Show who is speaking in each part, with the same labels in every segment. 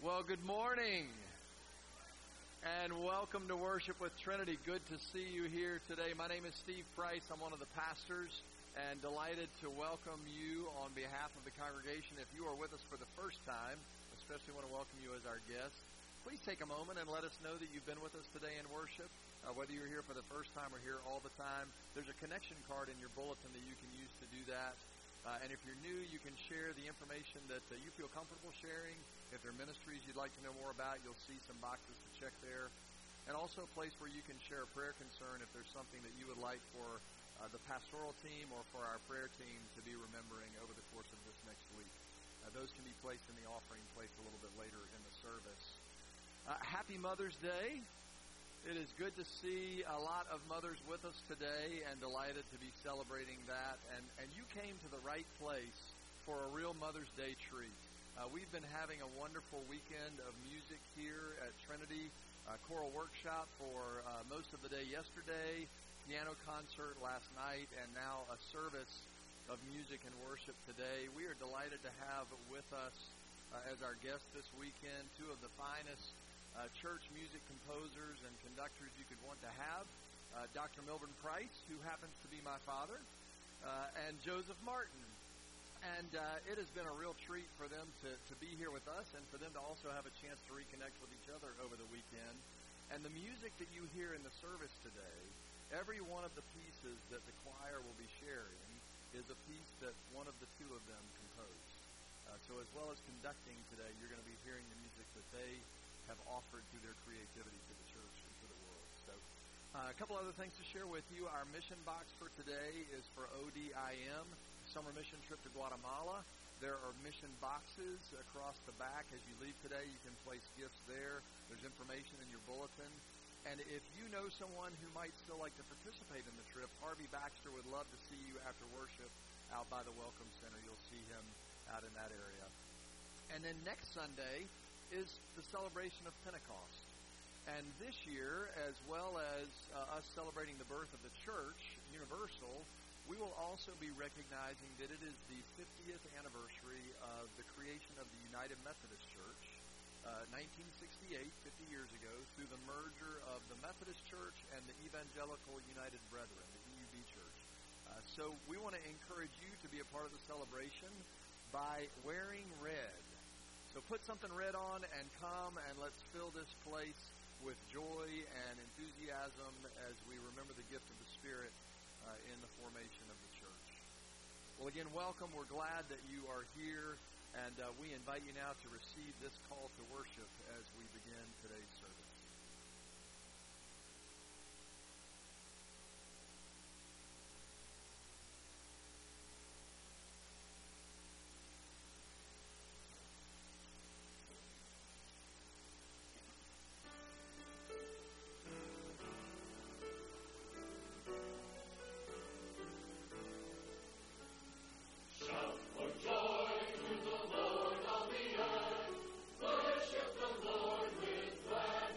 Speaker 1: Well, good morning and welcome to Worship with Trinity. Good to see you here today. My name is Steve Price. I'm one of the pastors and delighted to welcome you on behalf of the congregation. If you are with us for the first time, especially want to welcome you as our guest, please take a moment and let us know that you've been with us today in worship. Whether you're here for the first time or here all the time, there's a connection card in your bulletin that you can use to do that. And if you're new, you can share the information that you feel comfortable sharing. If there are ministries you'd like to know more about, you'll see some boxes to check there. And also a place where you can share a prayer concern if there's something that you would like for the pastoral team or for our prayer team to be remembering over the course of this next week. Those can be placed in the offering plate a little bit later in the service. Happy Mother's Day. It is good to see a lot of mothers with us today and delighted to be celebrating that. And you came to the right place for a real Mother's Day treat. We've been having a wonderful weekend of music here at Trinity. Choral workshop for most of the day yesterday, piano concert last night, and now a service of music and worship today. We are delighted to have with us as our guests this weekend two of the finest church music composers and conductors you could want to have. Dr. Milburn Price, who happens to be my father, and Joseph Martin. And it has been a real treat for them to be here with us and for them to also have a chance to reconnect with each other over the weekend. And the music that you hear in the service today, every one of the pieces that the choir will be sharing is a piece that one of the two of them composed. So as well as conducting today, you're going to be hearing the music that they have offered through their creativity to the church and to the world. So a couple other things to share with you. Our mission box for today is for ODIM, Summer Mission Trip to Guatemala. There are mission boxes across the back. As you leave today, you can place gifts there. There's information in your bulletin. And if you know someone who might still like to participate in the trip, Harvey Baxter would love to see you after worship out by the Welcome Center. You'll see him out in that area. And then next Sunday is the celebration of Pentecost. And this year, as well as us celebrating the birth of the church, Universal, we will also be recognizing that it is the 50th anniversary of the creation of the United Methodist Church, 1968, 50 years ago, through the merger of the Methodist Church and the Evangelical United Brethren, the EUB Church. So we want to encourage you to be a part of the celebration by wearing red. So put something red on and come and let's fill this place with joy and enthusiasm as we remember the gift of the Spirit in the formation of the church. Well, again, welcome. We're glad that you are here, and we invite you now to receive this call to worship as we begin today's service.
Speaker 2: Worship the Lord with glad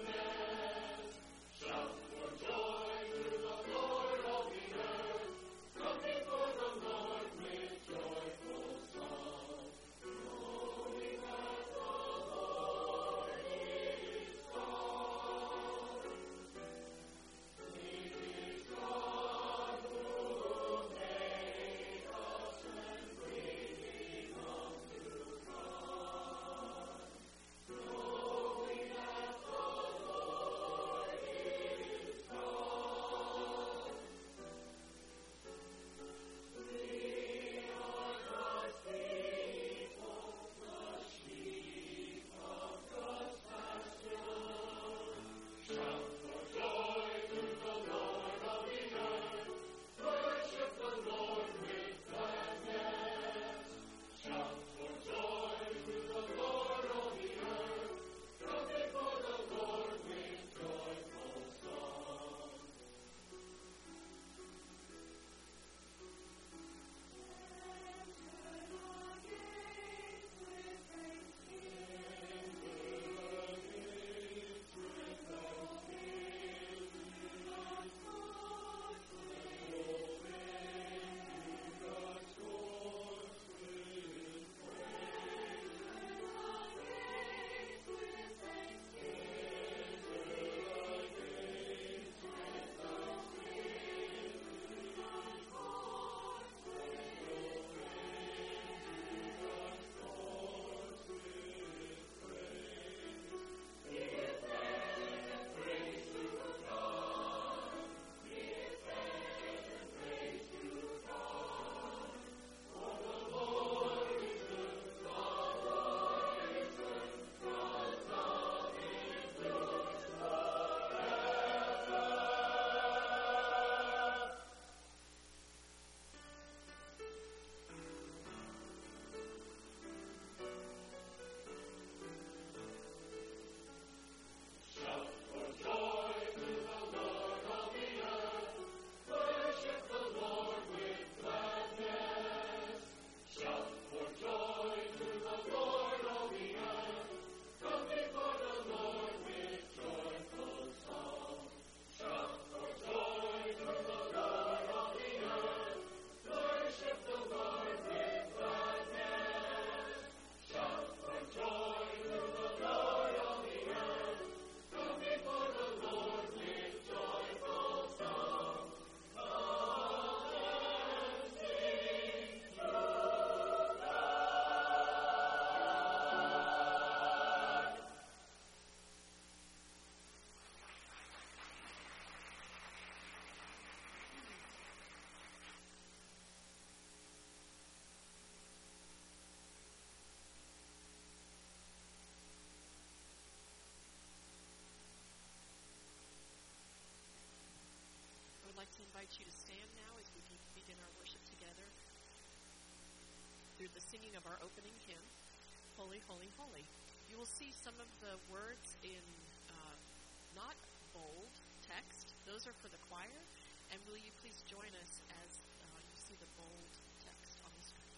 Speaker 2: like to invite you to stand now as we begin our worship together through the singing of our opening hymn, Holy, Holy, Holy. You will see some of the words in not bold text. Those are for the choir. And will you please join us as you see the bold text on the screen?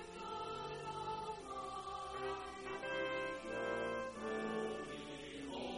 Speaker 3: Holy,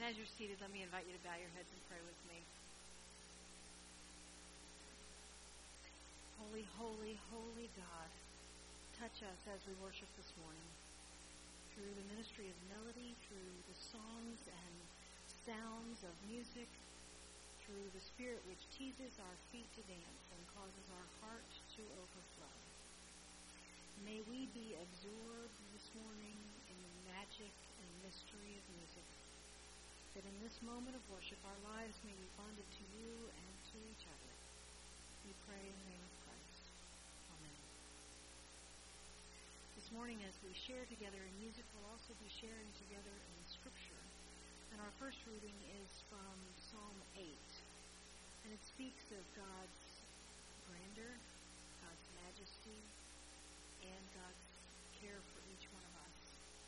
Speaker 3: as you're seated, let me invite you to bow your heads and pray with me. Holy, holy, holy God, touch us as we worship this morning. Through the ministry of melody, through the songs and sounds of music, through the Spirit which teases our feet to dance and causes our heart to overflow. May we be absorbed this morning in the magic and mystery of music, that in this moment of worship our lives may be bonded to you and to each other. We pray in the name of Christ. Amen. This morning as we share together in music, we'll also be sharing together in Scripture. And our first reading is from Psalm 8. And it speaks of God's grandeur, God's majesty, and God's care for each one of us.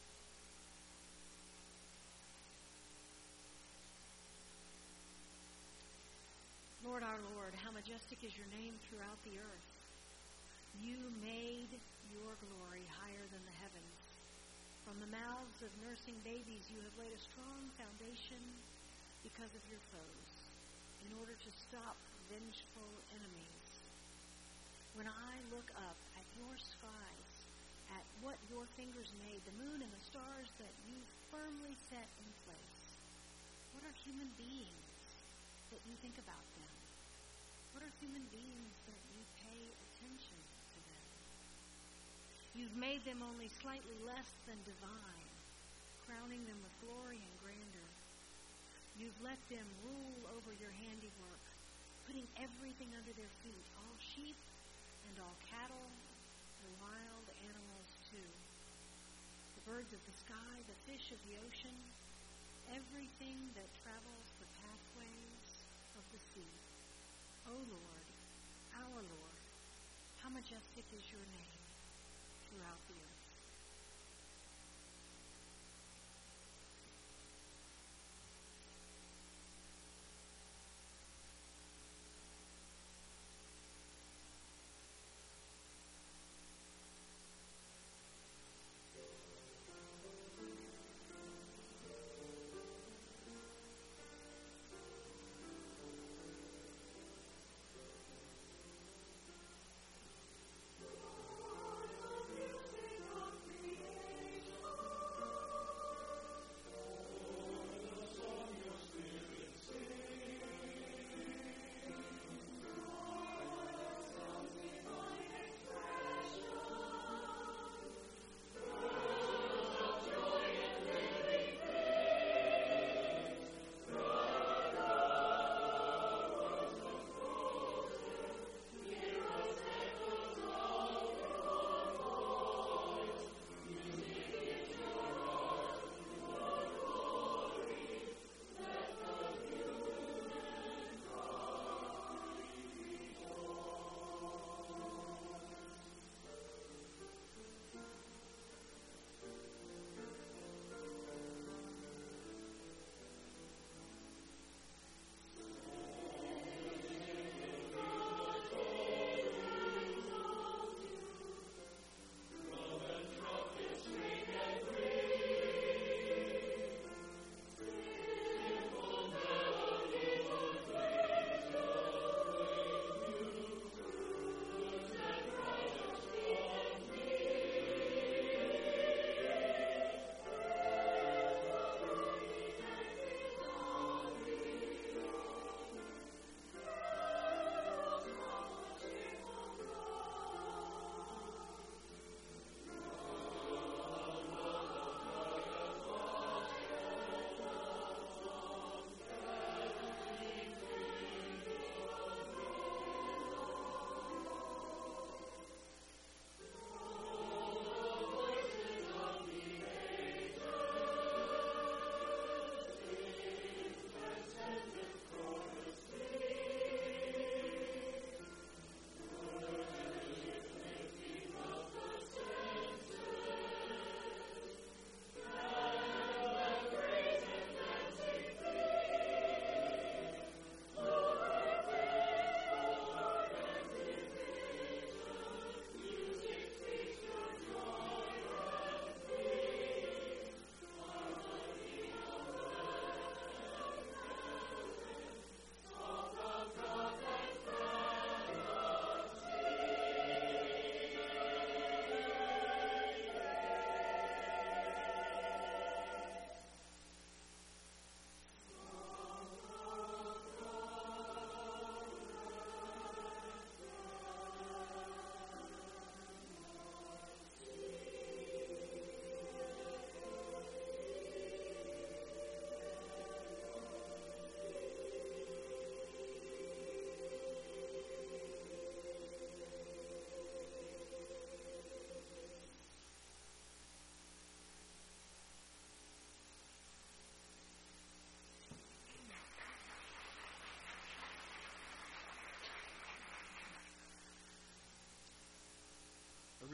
Speaker 3: Lord, our Lord, how majestic is your name throughout the earth. You made your glory higher than the heavens. From the mouths of nursing babies you have laid a strong foundation because of your foes, in order to stop vengeful enemies. When I look up at your skies, at what your fingers made, the moon and the stars that you firmly set in place, what are human beings that you think about them? What are human beings that you pay attention to them? You've made them only slightly less than divine, crowning them with glory and grandeur. You've let them rule over your handiwork, putting everything under their feet, all sheep and all cattle, the wild animals too, the birds of the sky, the fish of the ocean, everything that travels the pathways of the sea. O Lord, our Lord, how majestic is your name throughout the earth.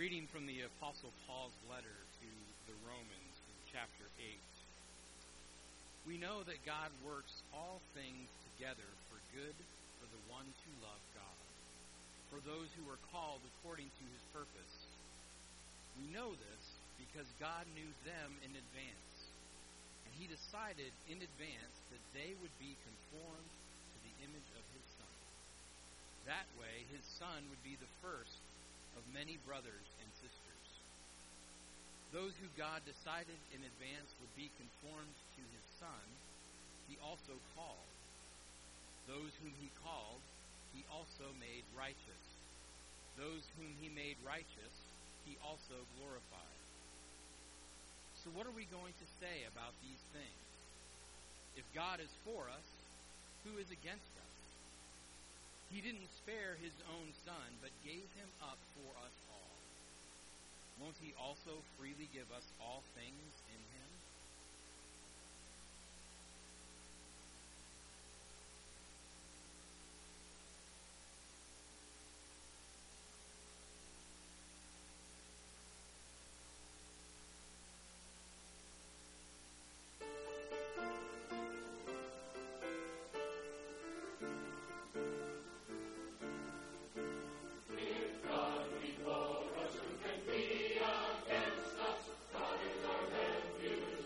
Speaker 4: reading from the Apostle Paul's letter to the Romans in chapter 8. We know that God works all things together for good for the ones who love God, for those who are called according to his purpose. We know this because God knew them in advance, and he decided in advance that they would be conformed to the image of his Son. That way, his Son would be the first of many brothers and sisters. Those who God decided in advance would be conformed to his Son, he also called. Those whom he called, he also made righteous. Those whom he made righteous, he also glorified. So what are we going to say about these things? If God is for us, who is against us? He didn't spare his own Son, but gave him up for us all. Won't he also freely give us all things in him?
Speaker 5: God is our refuge.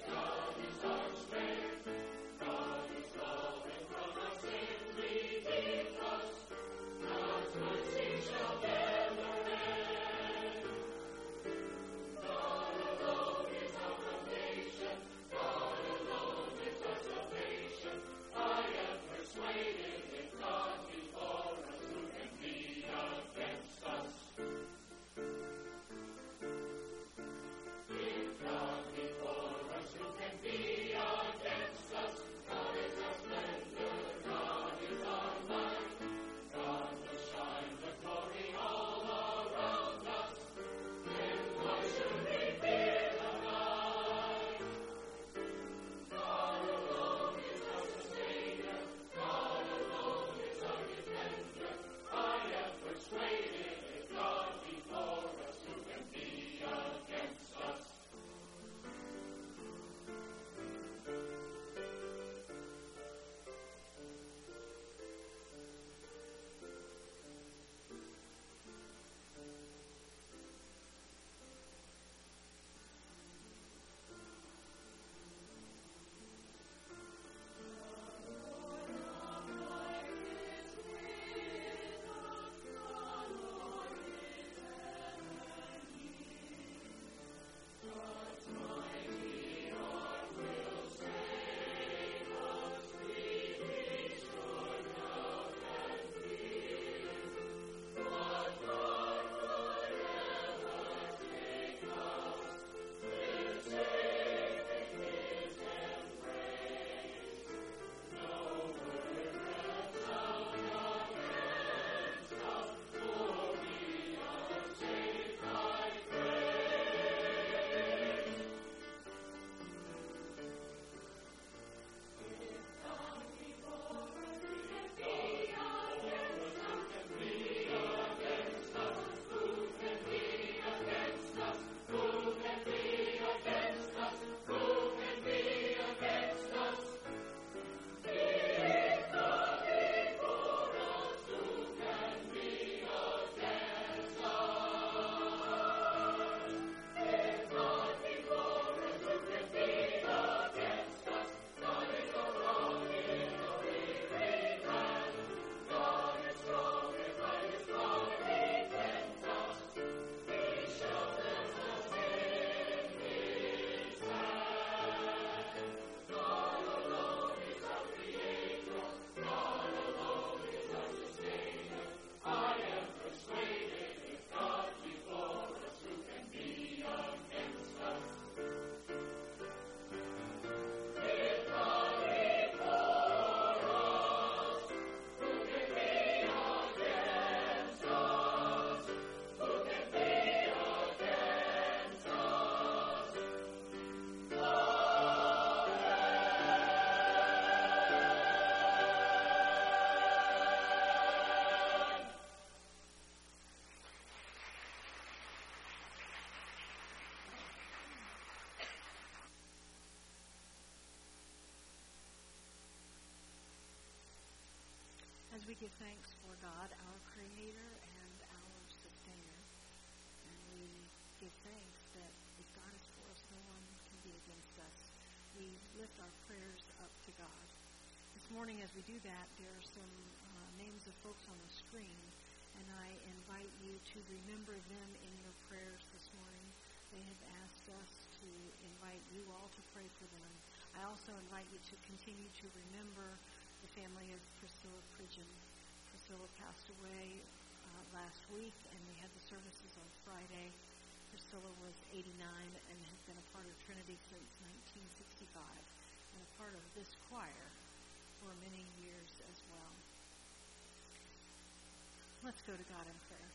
Speaker 3: we give thanks for God, our Creator and our Sustainer. And we give thanks that if God is for us, no one can be against us. We lift our prayers up to God. This morning as we do that, there are some names of folks on the screen, and I invite you to remember them in your prayers this morning. They have asked us to invite you all to pray for them. I also invite you to continue to remember the family of Priscilla Pridgeon. Priscilla passed away last week, and we had the services on Friday. Priscilla was 89 and has been a part of Trinity since 1965 and a part of this choir for many years as well. Let's go to God in prayer.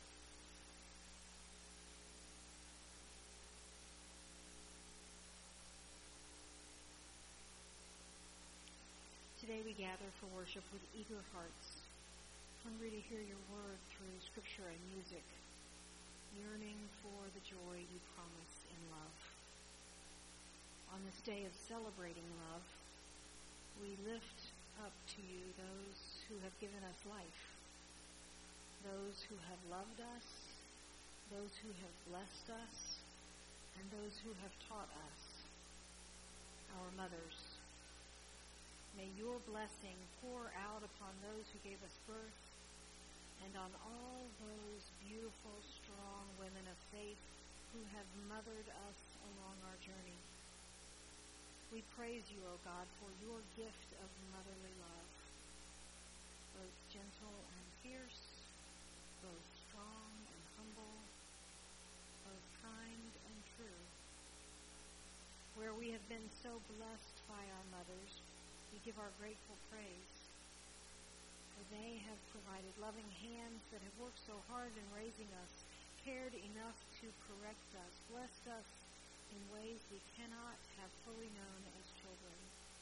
Speaker 3: Today we gather for worship with eager hearts, hungry to hear your word through scripture and music, yearning for the joy you promise in love. On this day of celebrating love, we lift up to you those who have given us life, those who have loved us, those who have blessed us, and those who have taught us, our mothers. May your blessing pour out upon those who gave us birth and on all those beautiful, strong women of faith who have mothered us along our journey. We praise you, O God, for your gift of motherly love, both gentle and fierce, both strong and humble, both kind and true. Where we have been so blessed by our mothers, we give our grateful praise, for they have provided loving hands that have worked so hard in raising us, cared enough to correct us, blessed us in ways we cannot have fully known as children.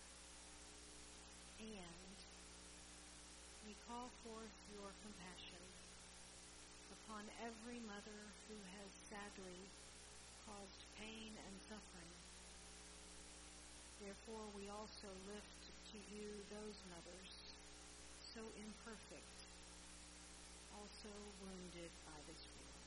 Speaker 3: And we call forth your compassion upon every mother who has sadly caused pain and suffering. Therefore, we also lift to you those mothers, so imperfect, also wounded by this world.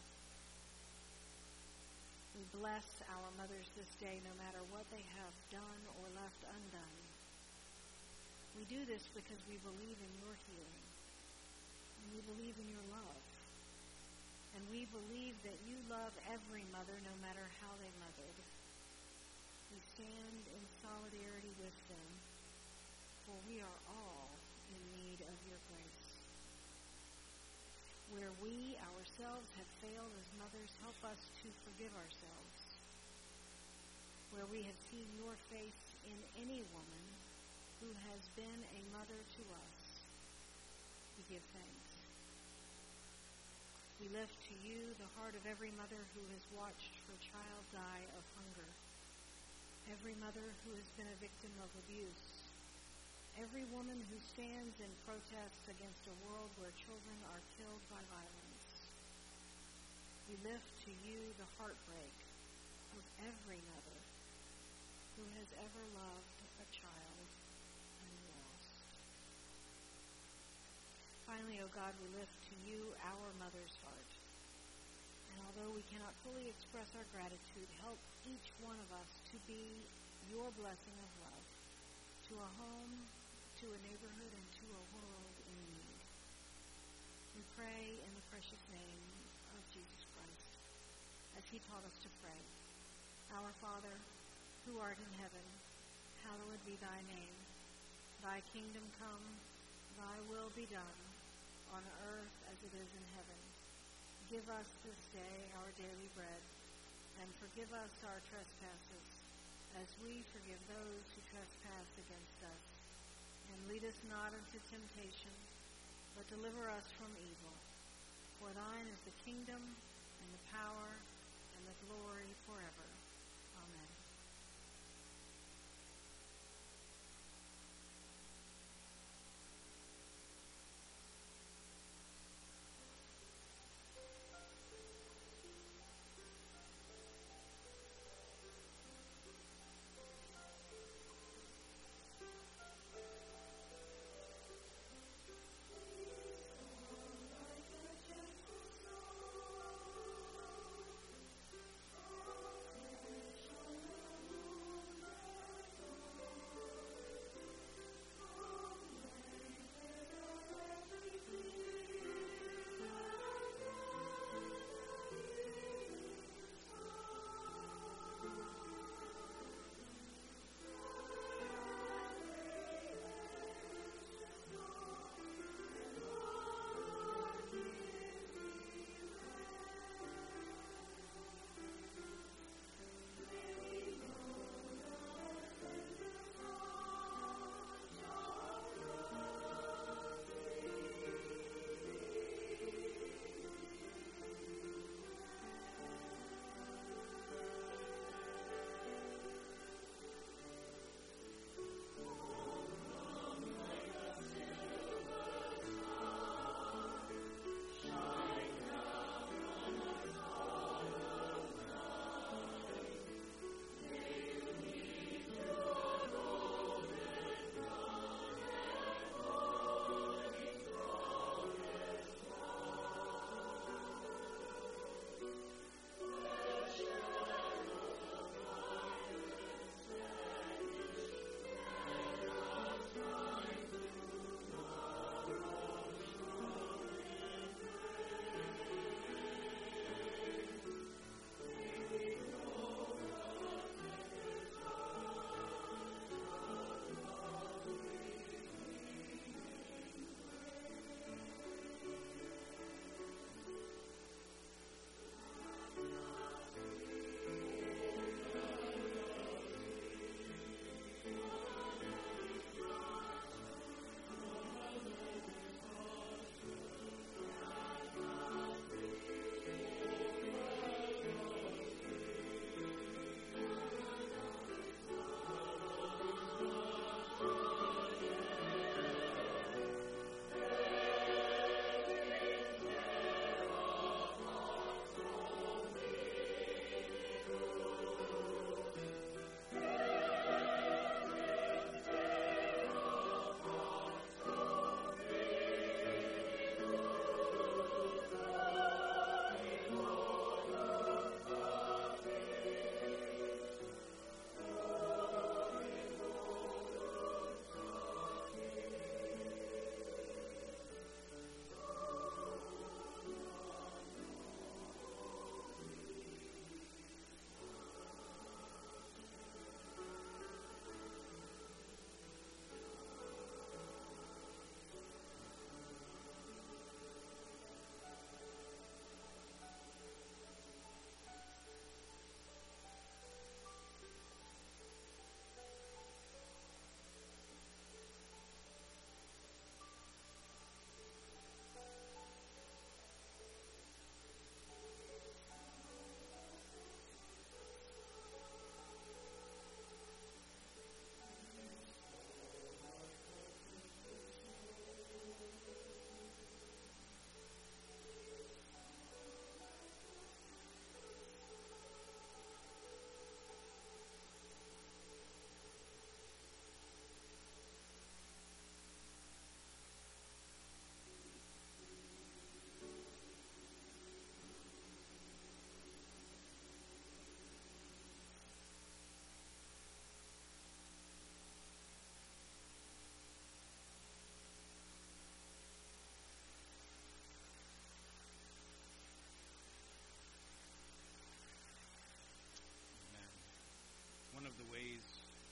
Speaker 3: We bless our mothers this day, no matter what they have done or left undone. We do this because we believe in your healing, and we believe in your love. And we believe that you love every mother, no matter how they mothered. We stand in solidarity with them, for we are all in need of your grace. Where we ourselves have failed as mothers, help us to forgive ourselves. Where we have seen your face in any woman who has been a mother to us, we give thanks. We lift to you the heart of every mother who has watched her child die of hunger, every mother who has been a victim of abuse, every woman who stands in protest against a world where children are killed by violence. We lift to you the heartbreak of every mother who has ever loved a child and lost. Finally, O God, we lift to you our mother's heart. And although we cannot fully express our gratitude, help each one of us to be your blessing of love to a home, to a neighborhood, and to a world in need. We pray in the precious name of Jesus Christ, as he taught us to pray. Our Father, who art in heaven, hallowed be thy name. Thy kingdom come, thy will be done, on earth as it is in heaven. Give us this day our daily bread, and forgive us our trespasses, as we forgive those who trespass against us. And lead us not into temptation, but deliver us from evil. For thine is the kingdom, and the power, and the glory forever. Amen.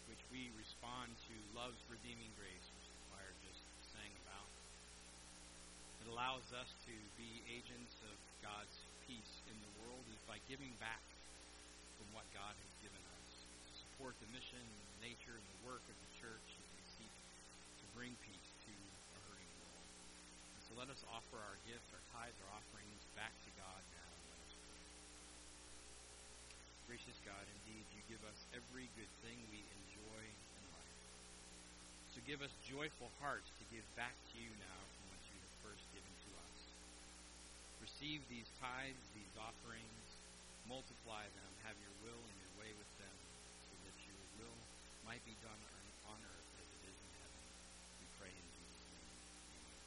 Speaker 4: which we respond to love's redeeming grace, which the choir just sang about. It allows us to be agents of God's peace in the world is by giving back from what God has given us, to support the mission, the nature, and the work of the church as we seek to bring peace to a hurting world. And so let us offer our gifts, our tithes, our offerings back to God now. Let us pray. Gracious God, indeed, you give us every good thing we enjoy in life. So give us joyful hearts to give back to you now from what you have first given to us. Receive these tithes, these offerings, multiply them, have your will and your way with them, so that your will might be done on earth as it is in heaven. We pray in Jesus' name. Amen.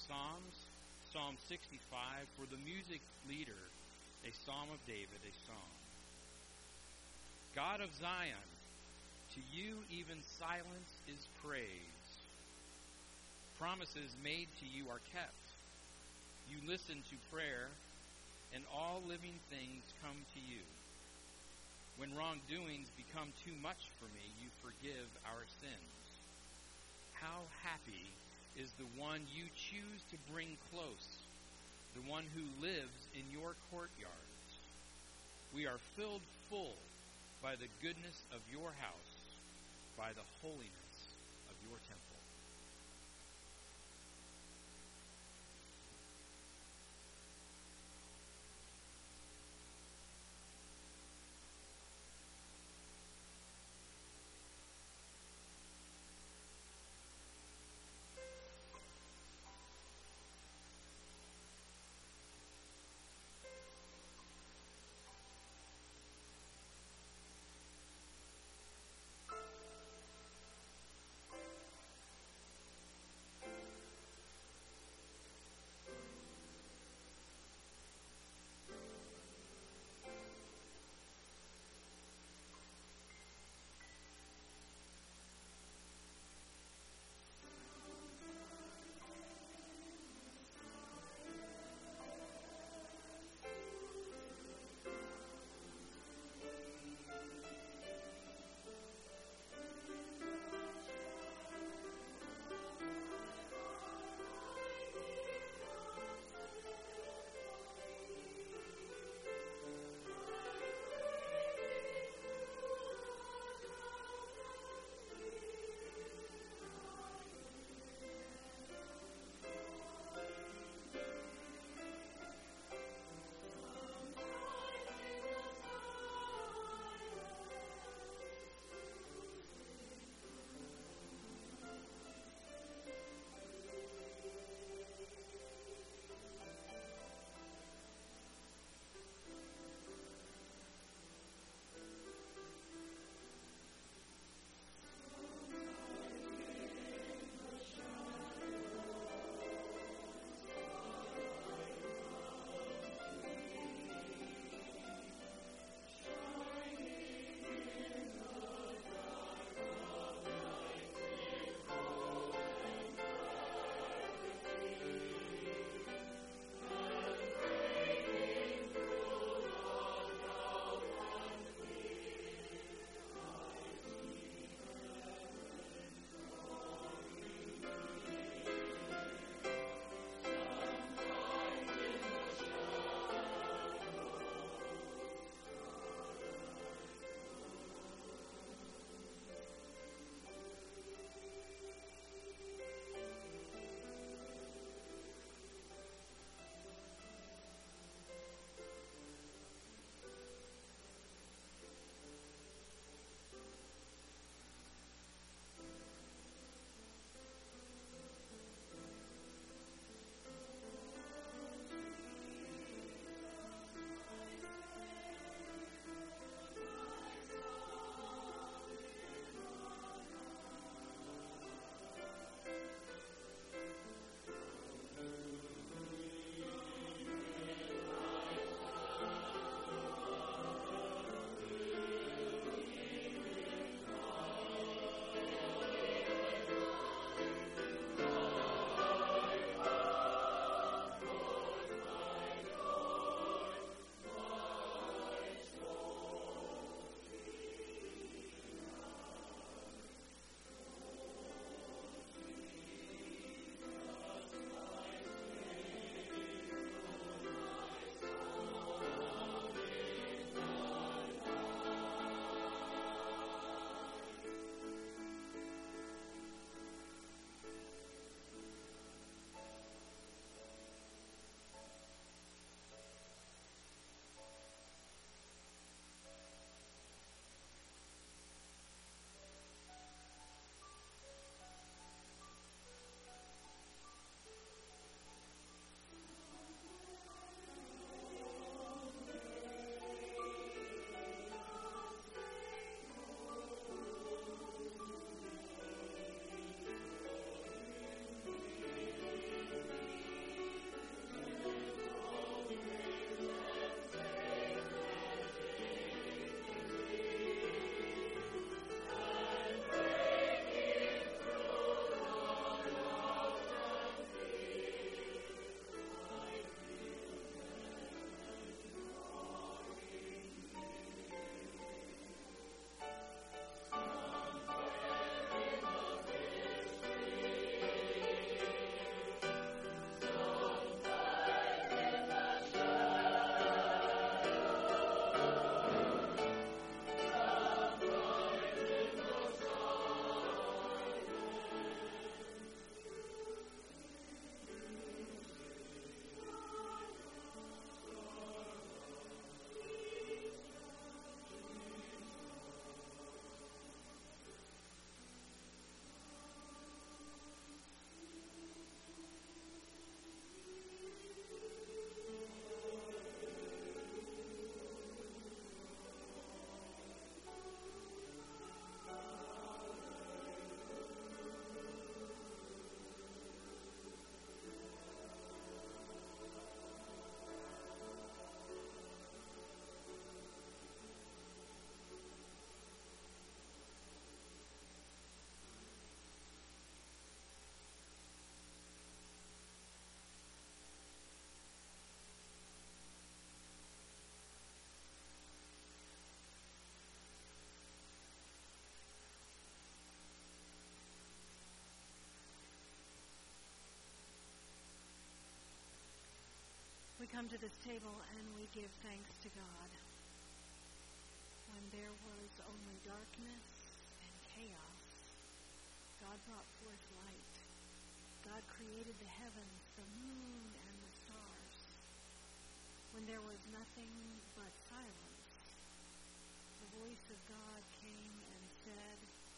Speaker 4: Psalms, Psalm 65, for the music leader, a psalm of David, a song. God of Zion, to you even silence is praise. Promises made to you are kept. You listen to prayer, and all living things come to you. When wrongdoings become too much for me, you forgive our sins. How happy is the one you choose to bring close, the one who lives in your courtyards. We are filled full by the goodness of your house, by the holiness of your temple.
Speaker 3: come to this table and we give thanks to God. When there was only darkness and chaos, God brought forth light. God created the heavens, the moon, and the stars. When there was nothing but silence, the voice of God came and said,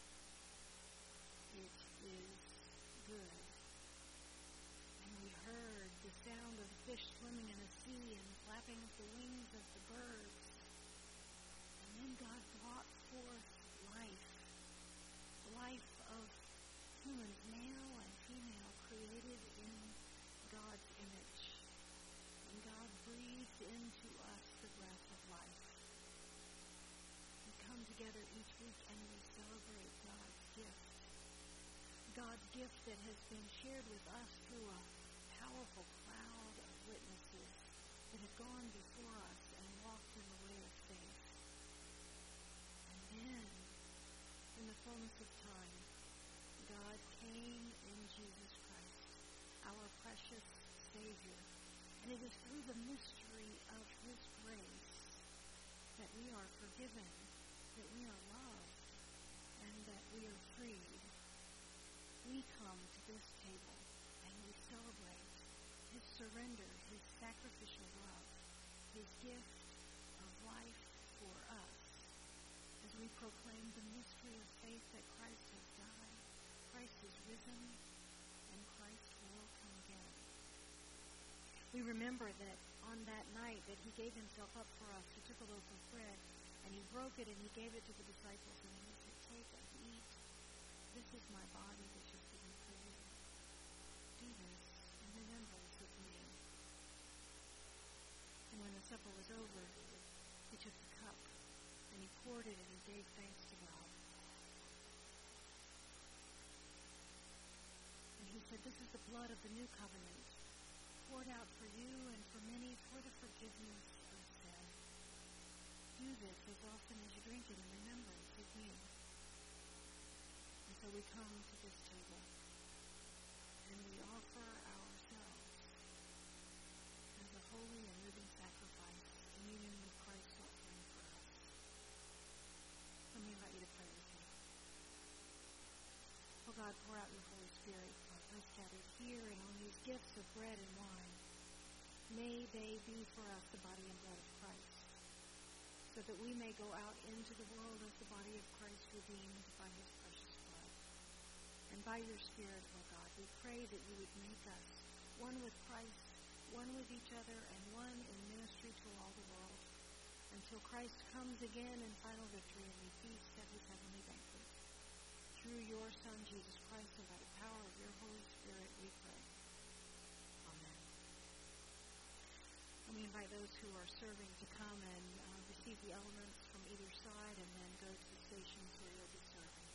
Speaker 3: "It is good." And we heard the sound of fish swimming in the sea and flapping of the wings of the birds. And then God brought forth life, the life of humans, male and female, created in God's image. And God breathed into us the breath of life. We come together each week and we celebrate God's gift. God's gift that has been shared with us through a powerful cloud of witnesses that have gone before us and walked in the way of faith. And then, in the fullness of time, God came in Jesus Christ, our precious Savior. And it is through the mystery of His grace that we are forgiven, that we are loved, and that we are freed. We come to this table and we celebrate His surrender, His sacrificial love, His gift of life for us, as we proclaim the mystery of faith that Christ has died, Christ is risen, and Christ will come again. We remember that on that night that He gave Himself up for us, He took a loaf of bread and He broke it and He gave it to the disciples and He said, "Take and eat. This is my body which is given for you. Do this in remembrance of me." And when the supper was over, He took the cup and He poured it and He gave thanks to God. And He said, "This is the blood of the new covenant, poured out for you and for many for the forgiveness of sin. Do this as often as you drink it in remembrance of me." And so we come to this table and we offer ourselves as a holy and living sacrifice in union with Christ's offering for us. Let me invite you to pray with me. Oh God, pour out your Holy Spirit on us gathered here and on these gifts of bread and wine. May they be for us the body and blood of Christ, so that we may go out into the world as the body of Christ, redeemed by His precious blood. And by your Spirit, oh God, we pray that you would make us one with Christ, one with each other, and one in ministry to all the world, until Christ comes again in final victory and we feast at His heavenly banquet. Through your Son, Jesus Christ, and by the power of your Holy Spirit, we pray. Amen. Let me invite those who are serving to come and receive the elements from either side and then go to the stations where you'll be serving.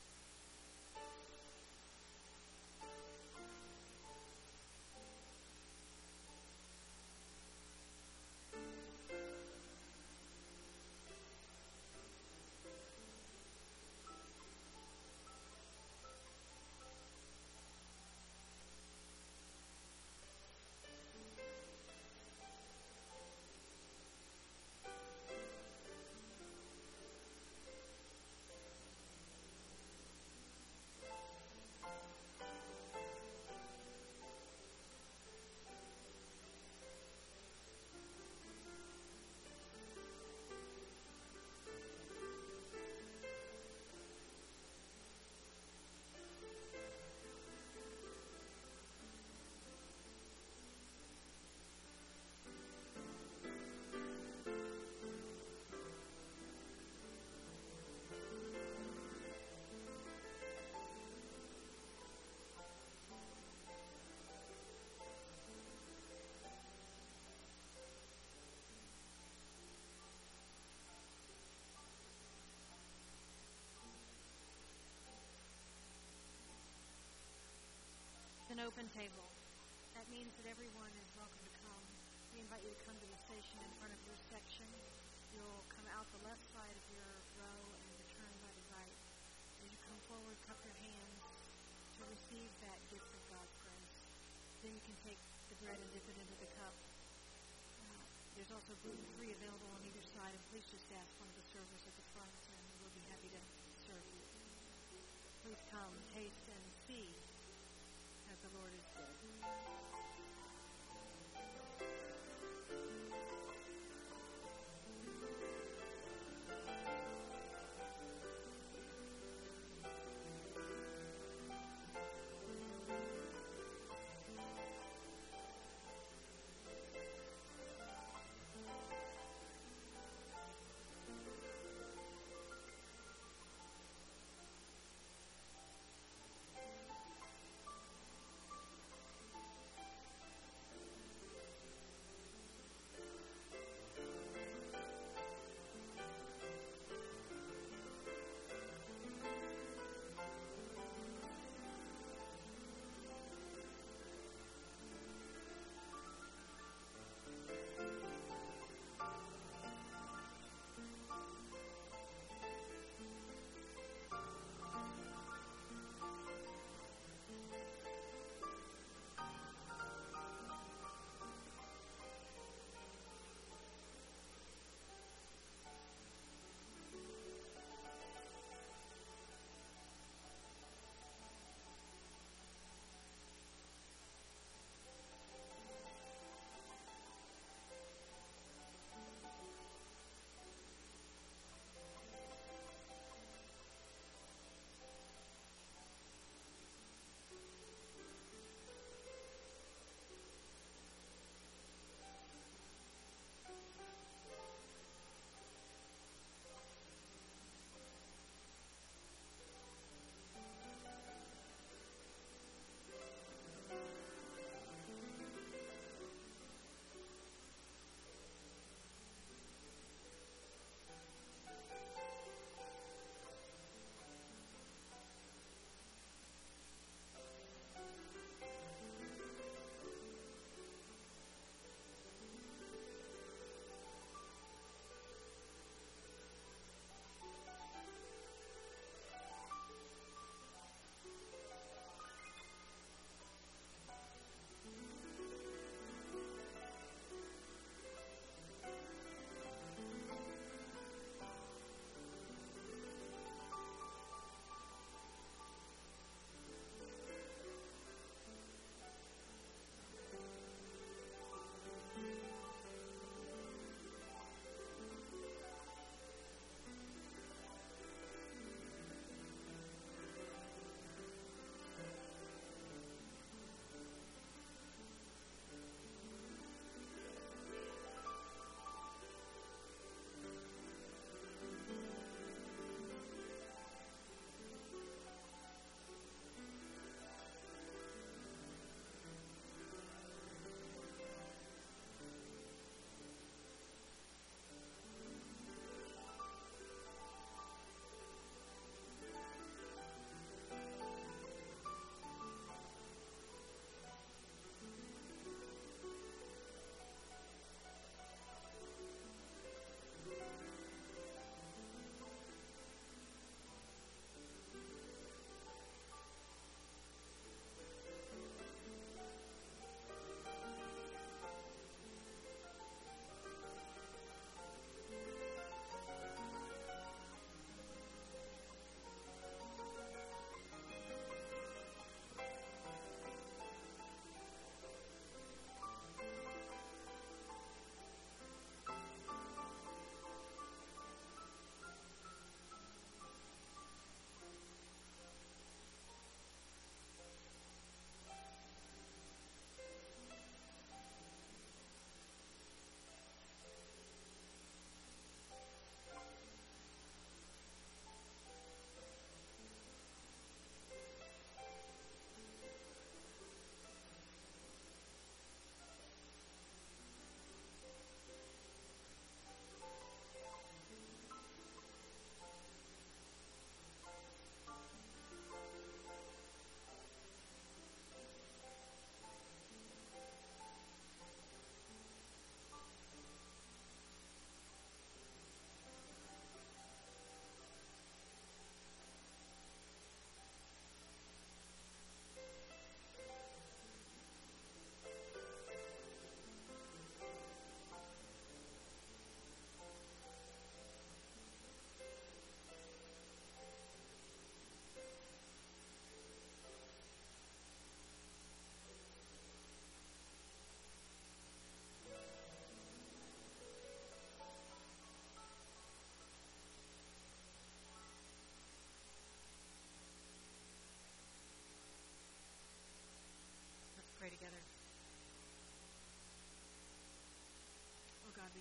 Speaker 3: An open table. That means that everyone is welcome to come. We invite you to come to the station in front of your section. You'll come out the left side of your row and return by the right. As you come forward, cup your hands to receive that gift of God's grace. Then you can take the bread and dip it into the cup. also gluten-free available on either side. And please just ask one of the servers at the front, and we'll be happy to serve you. Please come, taste, and see as the Lord is good.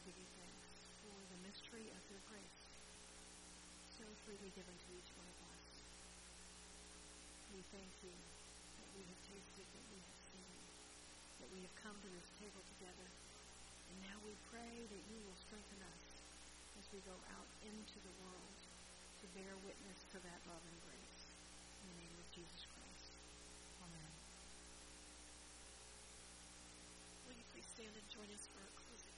Speaker 3: give you thanks for the mystery of your grace, so freely given to each one of us. We thank you that we have tasted, that we have seen, that we have come to this table together. And now we pray that you will strengthen us as we go out into the world to bear witness to that love and grace. In the name of Jesus Christ. Amen.
Speaker 2: Will you please stand and join us for our closing?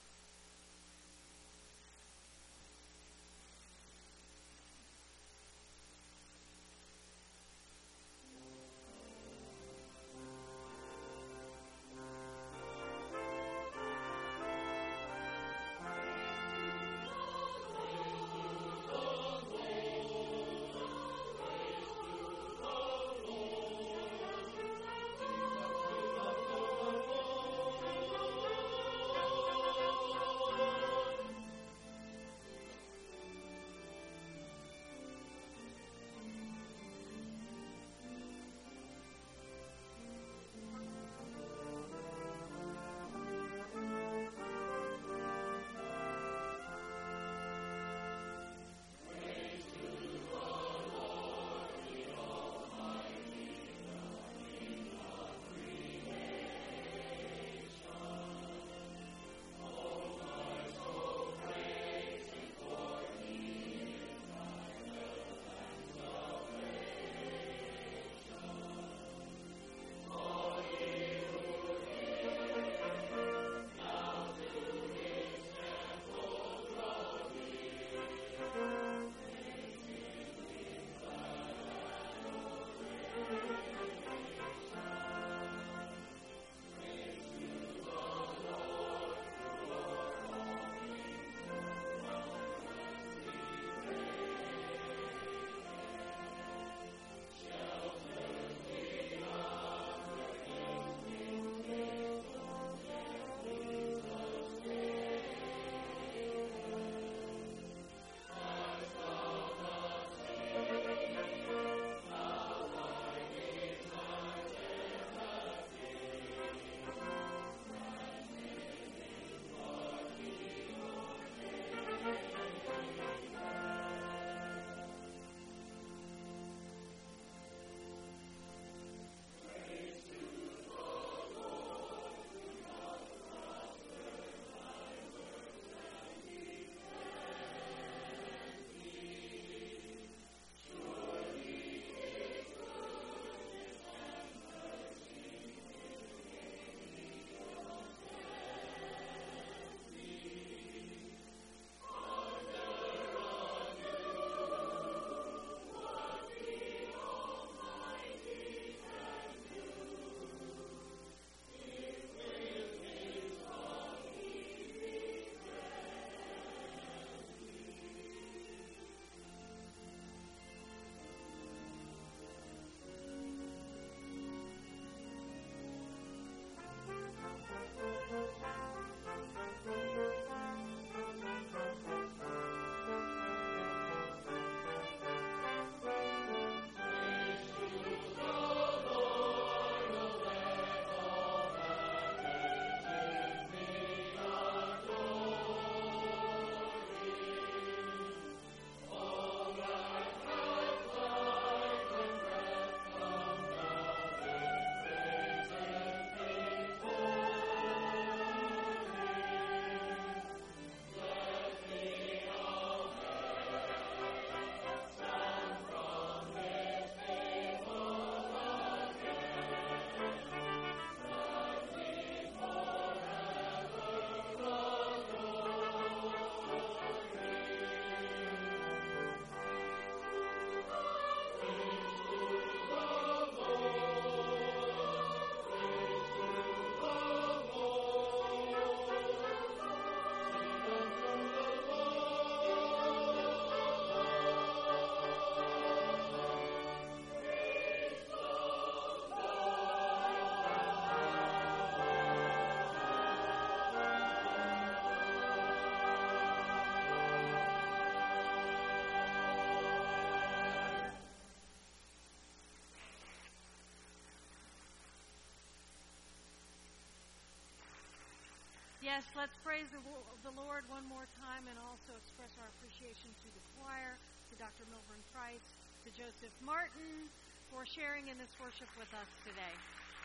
Speaker 3: Yes, let's praise the Lord one more time and also express our appreciation to the choir, to Dr. Milburn Price, to Joseph Martin for sharing in this worship with us today.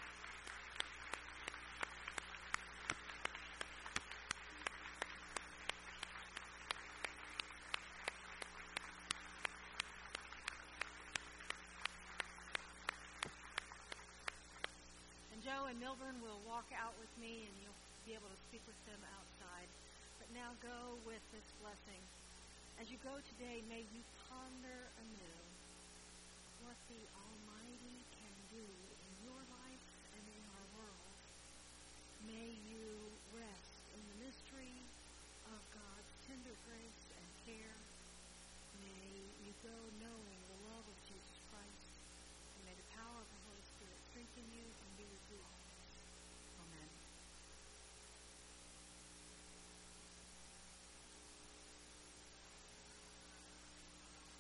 Speaker 3: And Joe and Milburn will walk out with me and you'll be able to speak with them outside. But now go with this blessing. As you go today, may you ponder anew what the Almighty can do in your life and in our world. May you rest in the mystery of God's tender grace and care. May you go knowing the love of Jesus Christ. And may the power of the Holy Spirit strengthen you and be with you all.